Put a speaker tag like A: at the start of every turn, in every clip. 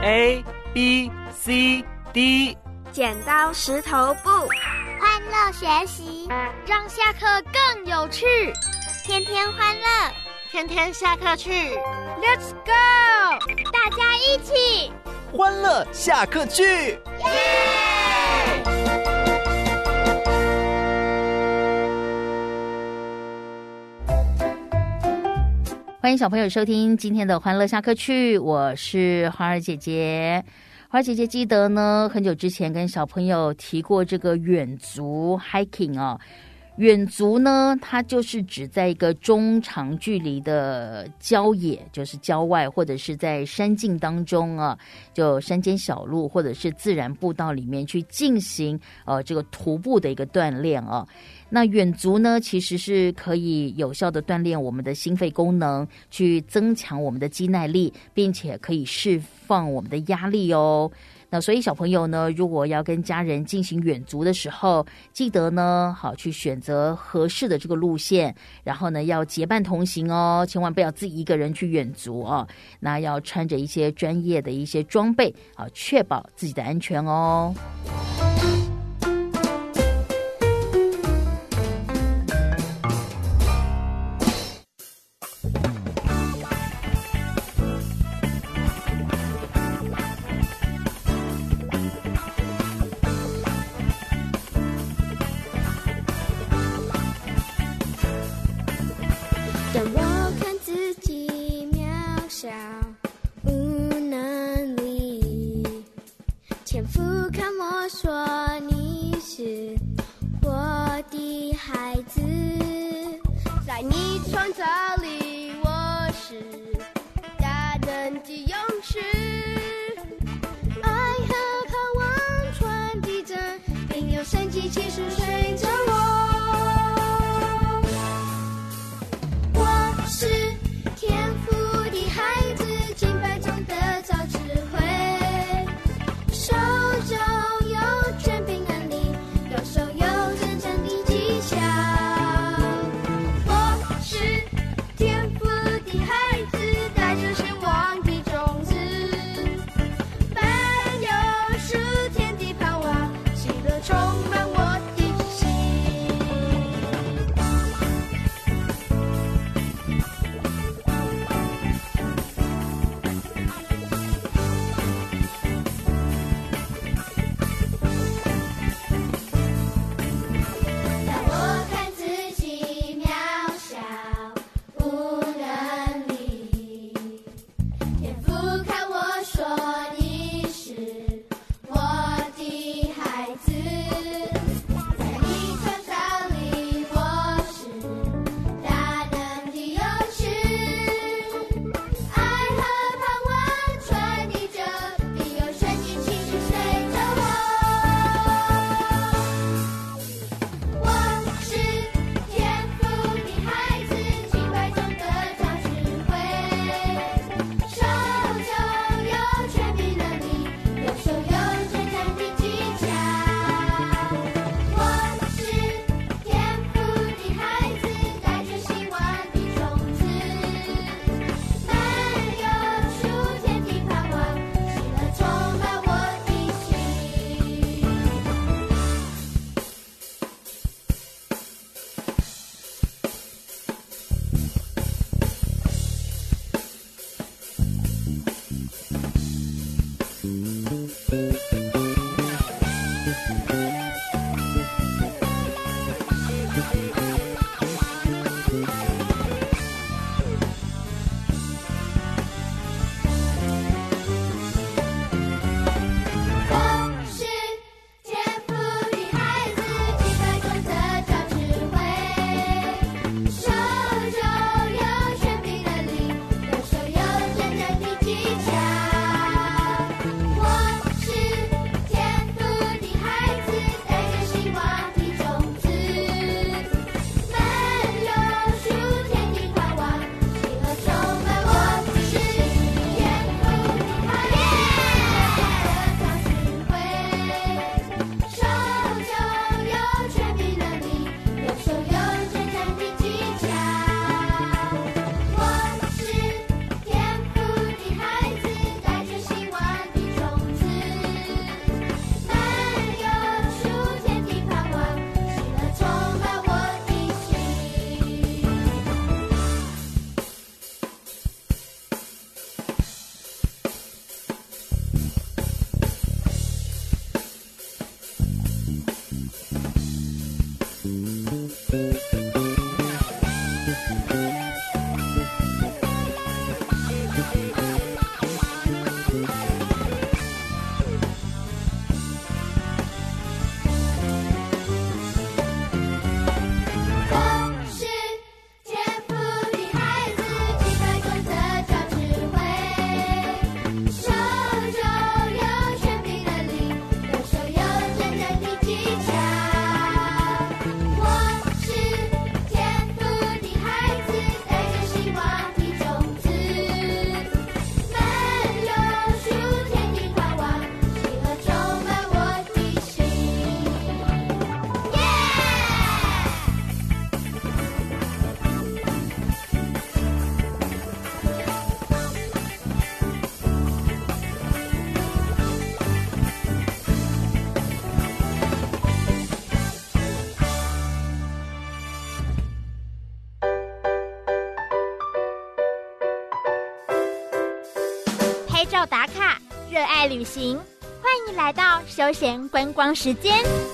A: A B C D。
B: 剪刀石头布，
C: 欢乐学习，
D: 让下课更有趣。
C: 天天欢乐，
D: 天天下课去。
B: Let's go！
C: 大家一起
E: 欢乐下课去！
F: 欢迎小朋友收听今天的欢乐下课去，我是花儿姐姐。花儿姐姐记得呢，很久之前跟小朋友提过这个远足 hiking 哦。远足呢，它就是指在一个中长距离的郊野，就是郊外或者是在山径当中啊，就山间小路或者是自然步道里面去进行这个徒步的一个锻炼啊。那远足呢，其实是可以有效的锻炼我们的心肺功能，去增强我们的肌耐力，并且可以释放我们的压力哦。那所以小朋友呢，如果要跟家人进行远足的时候，记得呢，好去选择合适的这个路线，然后呢要结伴同行哦，千万不要自己一个人去远足哦。那要穿着一些专业的一些装备啊，确保自己的安全哦。
C: 拍照打卡，热爱旅行，欢迎来到休闲观光时间。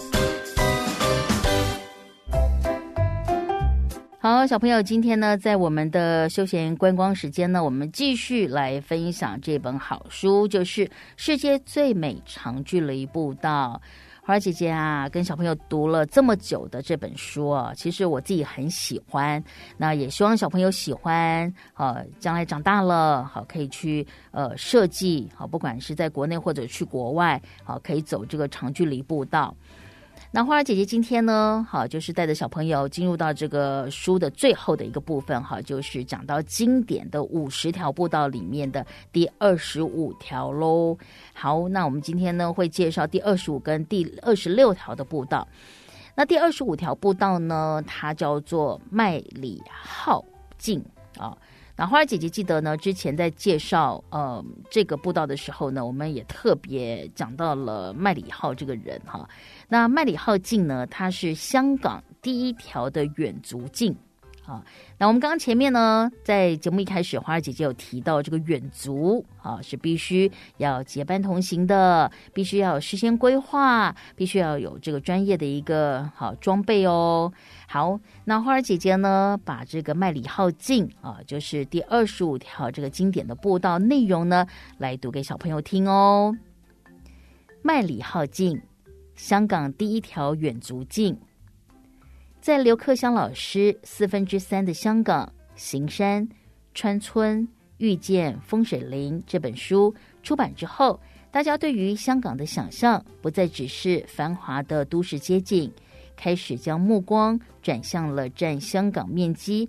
F: 好，小朋友，今天呢，在我们的休闲观光时间呢，我们继续来分享这本好书，就是《世界最美长距离步道》。花儿姐姐啊，跟小朋友读了这么久的这本书啊，其实我自己很喜欢，那也希望小朋友喜欢，将来长大了，好可以去设计，好不管是在国内或者去国外，好可以走这个长距离步道。那花儿姐姐今天呢，好就是带着小朋友进入到这个书的最后的一个部分，好就是讲到经典的50条步道里面的第25条咯。好，那我们今天呢会介绍第25跟第26条的步道。那第25条步道呢，它叫做麦里浩径啊。那花儿姐姐记得呢，之前在介绍这个步道的时候呢，我们也特别讲到了麦里浩这个人哈。那麦里浩径呢，它是香港第一条的远足径啊。那我们刚刚前面呢，在节目一开始，花儿姐姐有提到这个远足啊，是必须要结伴同行的，必须要有事先规划，必须要有这个专业的一个好装备哦。好，那花儿姐姐呢，把这个麦里浩径啊，就是第25条这个经典的步道内容呢，来读给小朋友听哦。麦里浩径，香港第一条远足径。在刘克襄老师3/4的香港行山川村遇见风水林这本书出版之后，大家对于香港的想象不再只是繁华的都市街景，开始将目光转向了占香港面积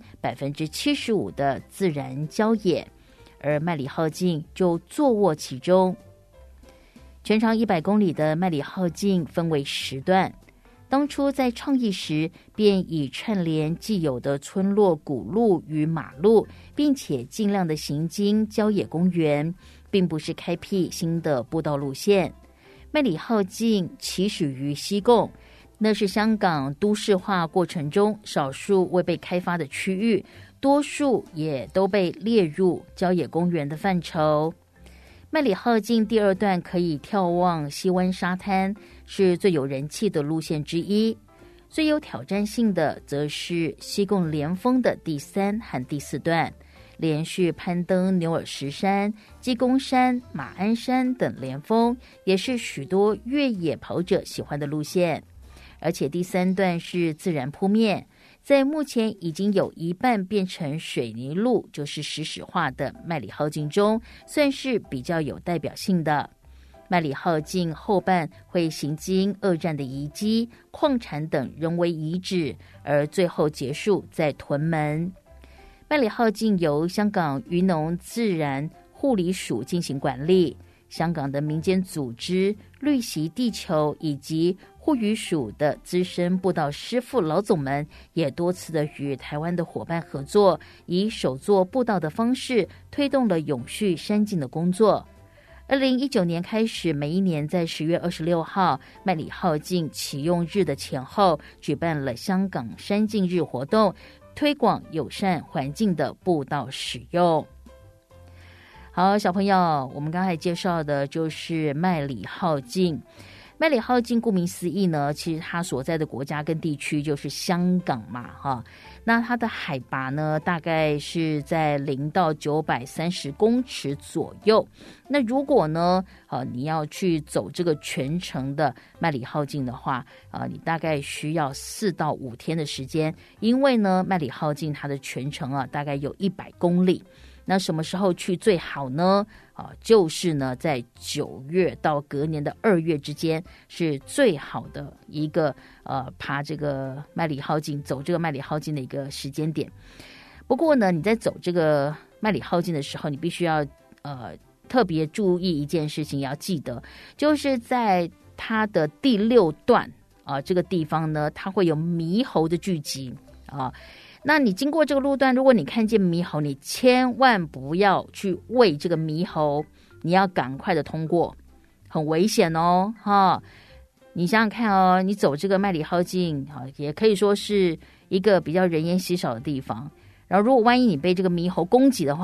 F: 75%的自然郊野，而麦里浩径就坐卧其中。全长100公里的麦里浩径分为10段，当初在创意时便以串联既有的村落古路与马路，并且尽量的行经郊野公园，并不是开辟新的步道路线。麦里浩径起始于西贡，那是香港都市化过程中少数未被开发的区域，多数也都被列入郊野公园的范畴。麦里浩径第2段可以眺望西湾沙滩，是最有人气的路线之一。最有挑战性的则是西贡连峰的第3和第4段，连续攀登牛耳石山、鸡公山、马鞍山等连峰，也是许多越野跑者喜欢的路线。而且第3段是自然铺面，在目前已经有一半变成水泥路，就是石屎化的麦里浩径中，算是比较有代表性的。麦里浩径后半会行经2战的遗迹、矿产等人为遗址，而最后结束在屯门。麦里浩径由香港渔农自然护理署进行管理，香港的民间组织绿惜地球以及护渔署的资深步道师傅老总们也多次的与台湾的伙伴合作，以手作步道的方式推动了永续山径的工作。2019年开始，每一年在10月26号麦里浩径启用日的前后，举办了香港山径日活动，推广友善环境的步道使用。好，小朋友，我们刚才介绍的就是麦里浩径。麦里浩径顾名思义呢，其实它所在的国家跟地区就是香港嘛，哈。那它的海拔呢，大概是在0到930公尺左右。那如果呢，你要去走这个全程的麦里浩径的话，你大概需要4到5天的时间，因为呢，麦里浩径它的全程啊，大概有100公里。那什么时候去最好呢？就是呢，在9月到隔年的2月之间是最好的一个爬这个麦里浩径、走这个麦里浩径的一个时间点。不过呢，你在走这个麦里浩径的时候，你必须要特别注意一件事情，要记得，就是在它的第6段这个地方呢，它会有猕猴的聚集啊。那你经过这个路段，如果你看见猕猴，你千万不要去喂这个猕猴，你要赶快的通过，很危险哦，哈！你想想看哦，你走这个麦里浩径，也可以说是一个比较人烟稀少的地方。然后，如果万一你被这个猕猴攻击的话，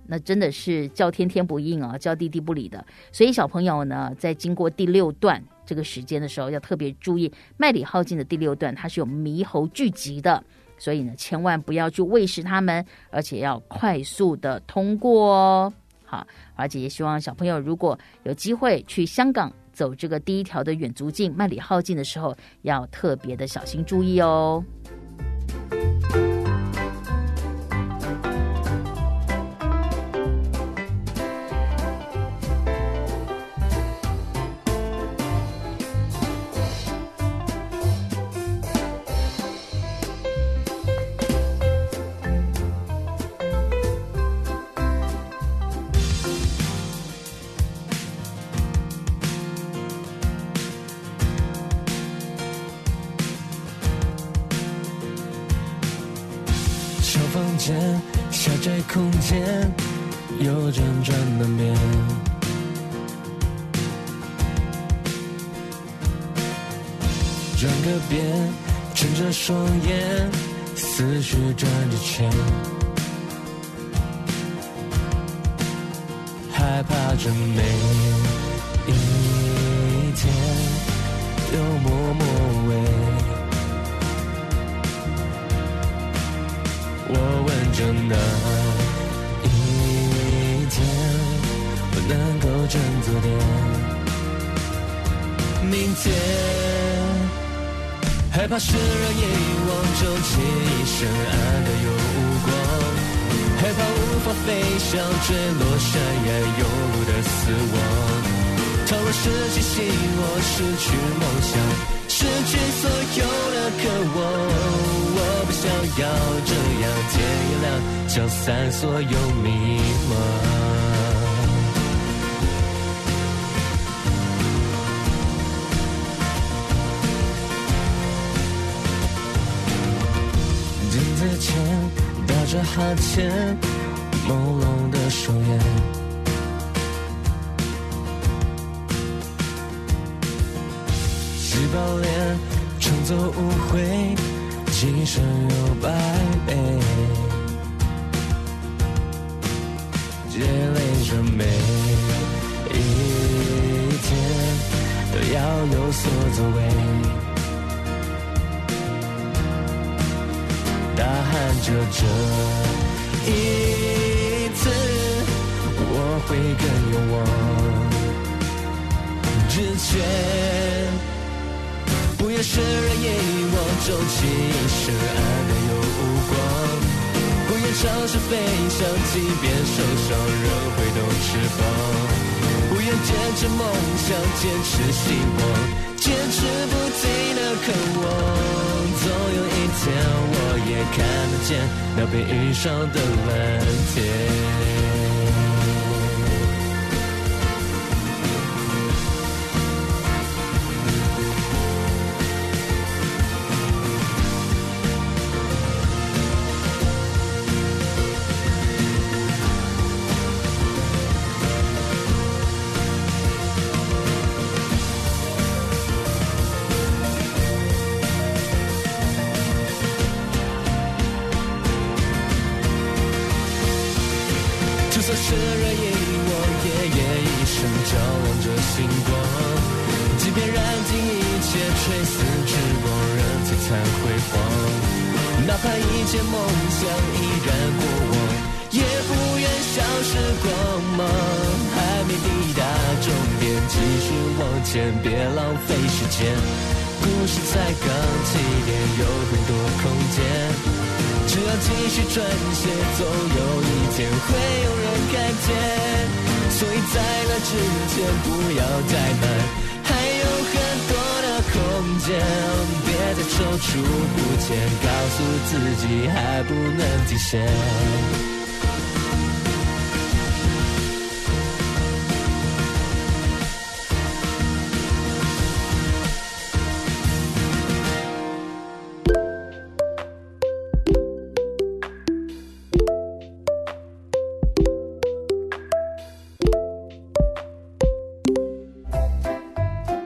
F: 那真的是叫天天不应啊，叫地地不理的。所以小朋友呢，在经过第6段这个时间的时候，要特别注意麦理浩径的第6段，它是有猕猴聚集的，所以呢，千万不要去喂食它们，而且要快速的通过哦。好，而且也希望小朋友如果有机会去香港走这个第1条的远足径麦理浩径的时候，要特别的小心注意哦。
G: 小宅空间有辗转难眠，转个遍，睁着双眼，思绪转着圈，害怕着每一天又默默为我问着那一天我能够振作点，明天害怕是让遗忘终其一生暗的又无光，害怕无法飞翔坠落山崖有路的死亡，倘若失去希望失去梦想失去所有的渴望，我不想要这样天一亮消散所有迷茫。镜子前打着哈欠，朦胧的双眼，洗把脸装作误会，今生有百倍，积累着每一天都要有所作为，大喊着这一次我会更勇往直觉，不愿是人遗忘终其一生暗的又无光，不愿尝试飞翔即便受伤仍会动翅膀，不愿坚持梦想坚持希望坚持不停的渴望，总有一天我也看得见那被遇上的蓝天。就算是人遗忘，夜夜一生照亮着星光，即便燃尽一切垂死之光，人璀璨辉煌，哪怕一切梦想依然过往，也不愿消失光芒，还没抵达终点继续往前，别浪费时间，故事才刚起点，有很多空间，只要继续撰写，总有一天会有人看见，所以在那之前不要太慢，还有很多的空间，别再踌躇不前，告诉自己还不能停歇。
F: 好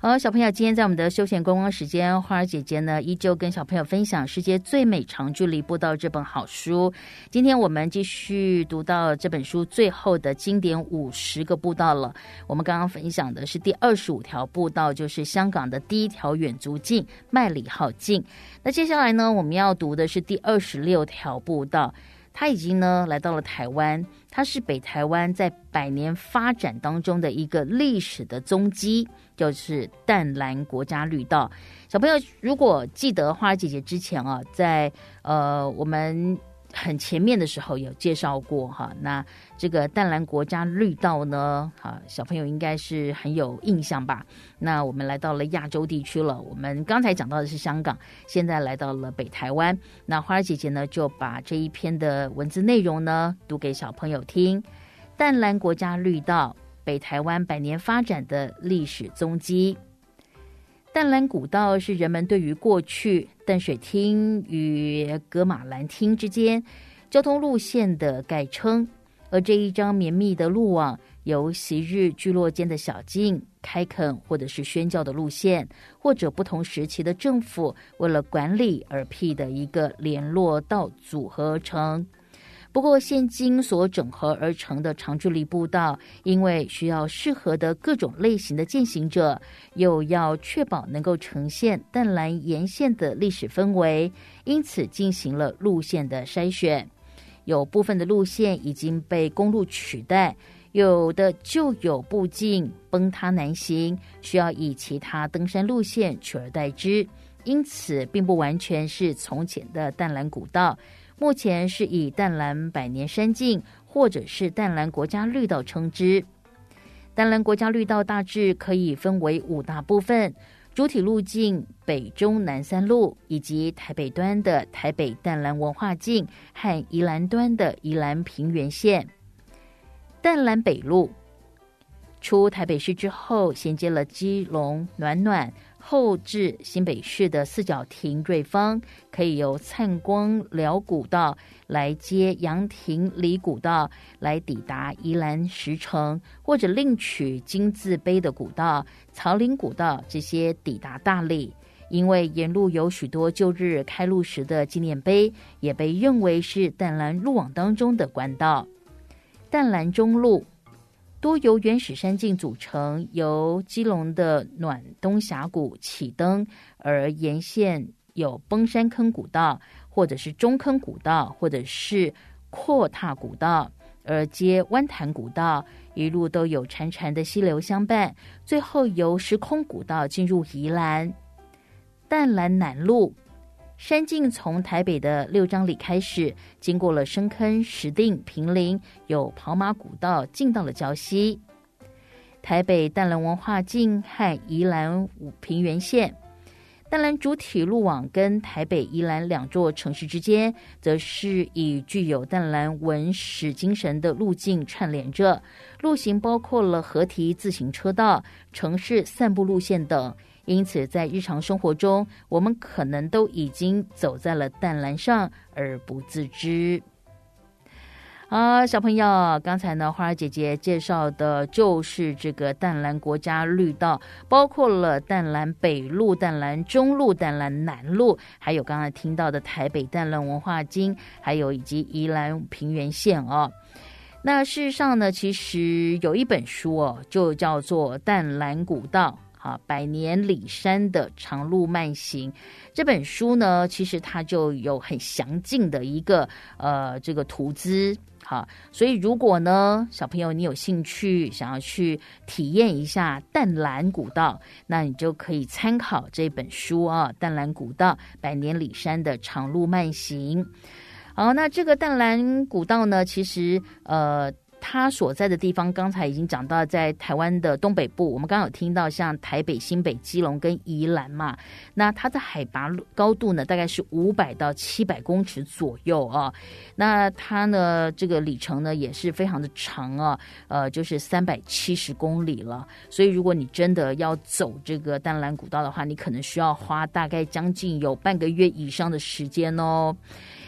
F: 好，小朋友，今天在我们的休闲观光时间，花儿姐姐呢依旧跟小朋友分享《世界最美长距离步道》这本好书。今天我们继续读到这本书最后的经典50个步道了。我们刚刚分享的是第25条步道，就是香港的第一条远足径麦理浩径。那接下来呢，我们要读的是第26条步道。它已经呢来到了台湾，它是北台湾在100年发展当中的一个历史的踪迹，就是淡蓝国家绿道。小朋友如果记得花儿姐姐之前啊，在我们很前面的时候有介绍过哈，那这个淡蓝国家绿道呢，小朋友应该是很有印象吧。那我们来到了亚洲地区了，我们刚才讲到的是香港，现在来到了北台湾。那花儿姐姐呢就把这一篇的文字内容呢读给小朋友听。淡蓝国家绿道，北台湾100年发展的历史踪迹。淡蓝古道是人们对于过去淡水厅与噶玛兰厅之间交通路线的概称，而这一张绵密的路网由昔日聚落间的小径、开垦或者是宣教的路线，或者不同时期的政府为了管理而辟的一个联络道组合而成。不过现今所整合而成的长距离步道，因为需要适合的各种类型的健行者，又要确保能够呈现淡蓝沿线的历史氛围，因此进行了路线的筛选。有部分的路线已经被公路取代，有的就有步径崩塌难行，需要以其他登山路线取而代之，因此并不完全是从前的淡蓝古道。目前是以淡蓝100年山径或者是淡蓝国家绿道称之。淡蓝国家绿道大致可以分为5大部分，主体路径北中南3路，以及台北端的台北淡蓝文化径和宜兰端的宜兰平原线。淡蓝北路出台北市之后，衔接了基隆暖暖，后至新北市的四角亭瑞芳，可以由灿光寮古道来接阳亭里古道来抵达宜兰石城，或者另取金字碑的古道、草岭古道这些抵达大理。因为沿路有许多旧日开路时的纪念碑，也被认为是淡蓝路网当中的官道。淡蓝中路多由原始山径组成，由基隆的暖东峡谷起登，而沿线有崩山坑古道，或者是中坑古道，或者是阔踏古道，而接湾潭古道，一路都有潺潺的溪流相伴，最后由时空古道进入宜兰。淡蓝南路山径从台北的六张里开始，经过了深坑、石碇、平林，有跑马古道进到了礁溪。台北淡蓝文化径和宜兰平原线。淡蓝主体路网跟台北、宜兰2座城市之间，则是以具有淡蓝文史精神的路径串联着，路型包括了河堤自行车道、城市散步路线等。因此在日常生活中，我们可能都已经走在了淡蓝上而不自知。小朋友，刚才呢花儿姐姐介绍的就是这个淡蓝国家绿道，包括了淡蓝北路、淡蓝中路、淡蓝南路，还有刚才听到的台北淡蓝文化径，还有以及宜兰平原线哦。那事实上呢，其实有一本书哦，就叫做《淡蓝古道》。100年里山的长路慢行，这本书呢，其实它就有很详尽的一个这个图资。所以如果呢小朋友你有兴趣想要去体验一下淡蓝古道，那你就可以参考这本书啊，淡蓝古道100年里山的长路慢行。好，那这个淡蓝古道呢，其实它所在的地方刚才已经讲到，在台湾的东北部，我们刚刚有听到像台北、新北、基隆跟宜兰嘛，那它的海拔高度呢大概是500到700公尺左右啊。那它呢这个里程呢也是非常的长啊，就是370公里了。所以如果你真的要走这个淡蓝古道的话，你可能需要花大概将近有半个月以上的时间哦。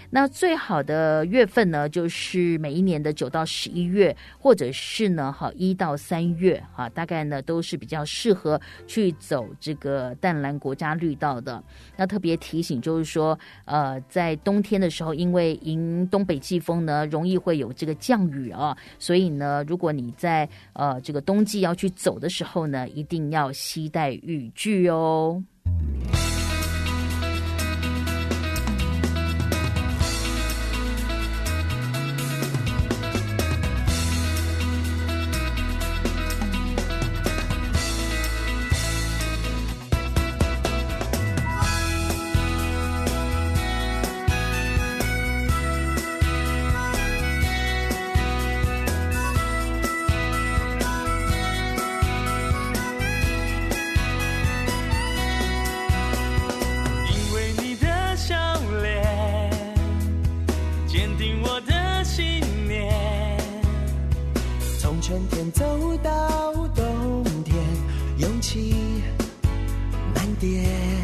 F: 那最好的月份呢，就是每一年的9到11月，或者是呢1到3月大概呢都是比较适合去走这个淡蓝国家绿道的。那特别提醒就是说在冬天的时候，因为迎东北季风呢，容易会有这个降雨所以呢，如果你在这个冬季要去走的时候呢，一定要携带雨具哦。
G: 春天走到冬天，勇气满点，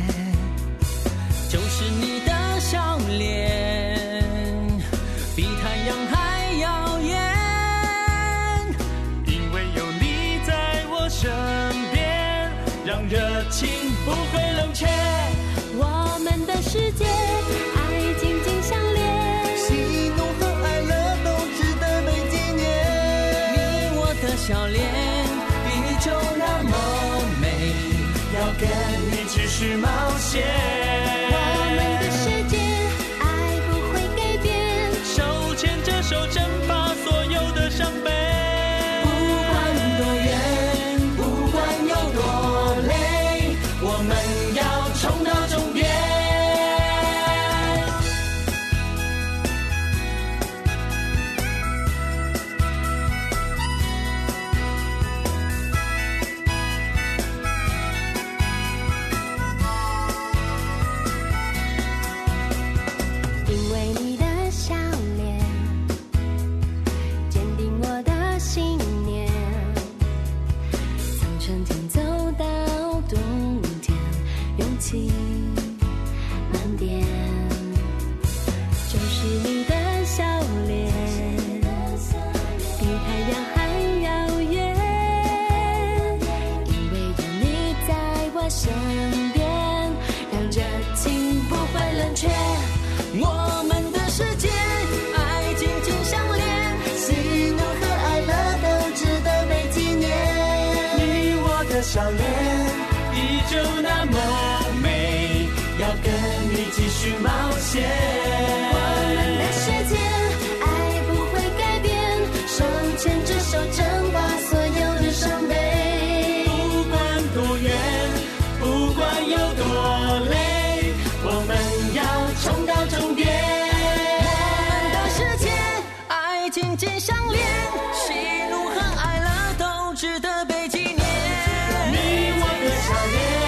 G: 就是你的笑脸，比太阳还耀眼。因为有你在我身边，让热情不会冷却。
H: 我们的世界，爱紧紧相连，
G: 喜怒和哀乐都值得被纪念。笑脸依旧那么美，要跟你继续冒险。
H: 我们的世界，爱不会改变，
G: 手牵着手挣拔所有的伤悲。不管多远，不管有多累，我们要冲到终点。
H: 满点，就是你的笑脸，比太阳还遥远。因为有你在我身边，让热情不会冷却。
G: 我们的世界，爱紧紧相连，喜怒和哀乐都值得被纪念。你我的笑脸依旧那么美，要跟你继续冒险。
H: 我们的世界，爱不会改变，手牵着手挣拔所有的伤悲。
G: 不管多远，不管有多累，我们要冲到终点。我们的世界，爱紧紧相连，喜怒和哀乐都值得被纪念。你我的笑脸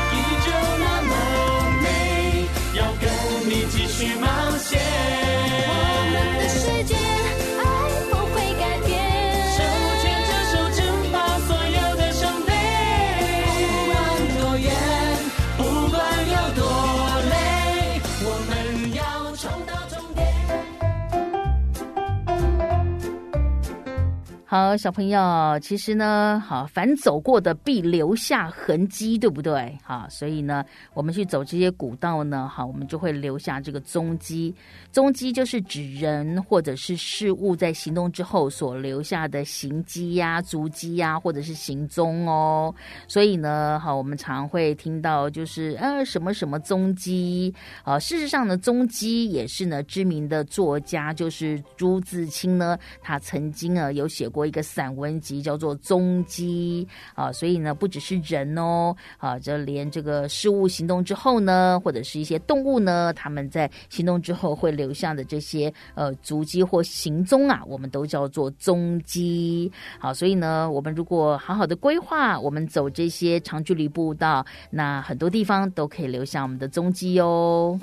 G: 继续冒险，
H: 我们的世界，爱不会改变，
G: 手牵着手挣拔所有的伤悲。不管多远，不管有多累，我们要冲到终点。
F: 好，小朋友，其实呢，凡走过的必留下痕迹，对不对？所以呢，我们去走这些古道呢，我们就会留下这个踪迹。踪迹就是指人或者是事物在行动之后所留下的行迹呀、足迹呀，或者是行踪哦。所以呢，我们常会听到就是什么什么踪迹。事实上呢，踪迹也是呢知名的作家，就是朱自清呢，他曾经有写过一个散文集叫做《踪迹》所以呢，不只是人哦，这连这个事物行动之后呢，或者是一些动物呢，他们在行动之后会留下的这些足迹或行踪我们都叫做踪迹。好，所以呢，我们如果好好的规划，我们走这些长距离步道，那很多地方都可以留下我们的踪迹哦。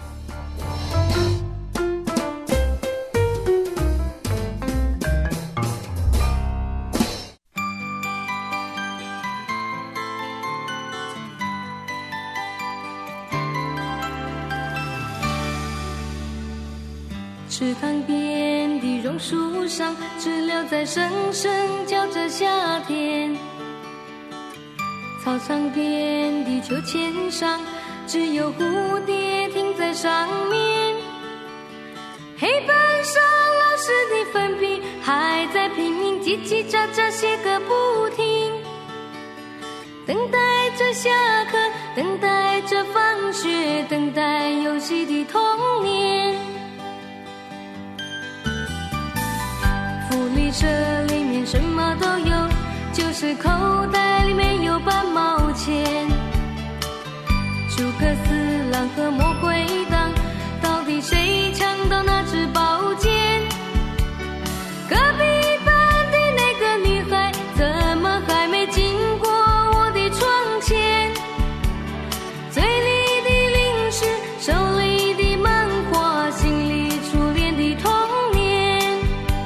H: 池塘边的榕树上，知了在声声叫着夏天。操场边的秋千上，只有蝴蝶停在上面。黑板上老师的粉笔还在拼命叽叽喳喳写个不停，等待着下课，等待着放学，等待游戏的童年。福利社里面什么都有，就是口袋里面有半毛钱。诸葛四郎和魔鬼党，到底谁抢到那支宝剑？隔壁班的那个女孩怎么还没经过我的窗前？嘴里的零食，手里的漫画，心里初恋的童年。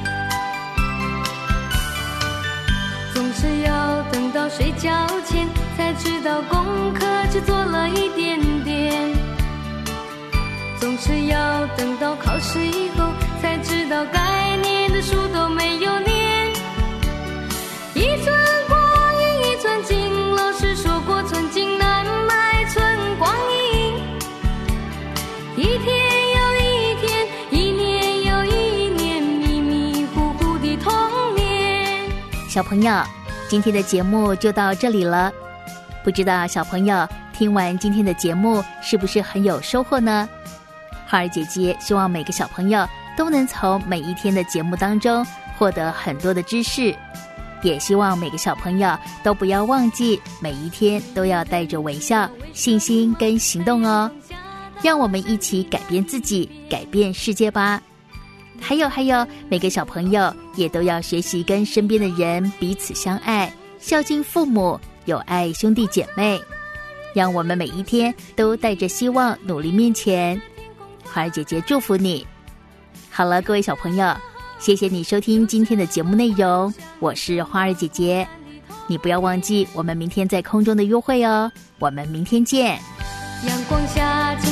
H: 总是要等到睡觉前才知道功课只做了一点点，总是要等到考试以后才知道该念的书都没有念。一寸光阴一寸金，老师说过寸金难买寸光阴。一天又一天，一年又一年，迷迷糊糊的童年。
F: 小朋友，今天的节目就到这里了。不知道小朋友听完今天的节目是不是很有收获呢？花儿姐姐希望每个小朋友都能从每一天的节目当中获得很多的知识，也希望每个小朋友都不要忘记每一天都要带着微笑、信心跟行动哦。让我们一起改变自己，改变世界吧。还有，每个小朋友也都要学习跟身边的人彼此相爱，孝敬父母，友爱兄弟姐妹。让我们每一天都带着希望努力面前。花儿姐姐祝福你。好了，各位小朋友，谢谢你收听今天的节目内容，我是花儿姐姐。你不要忘记我们明天在空中的约会哦，我们明天见。
H: 阳光下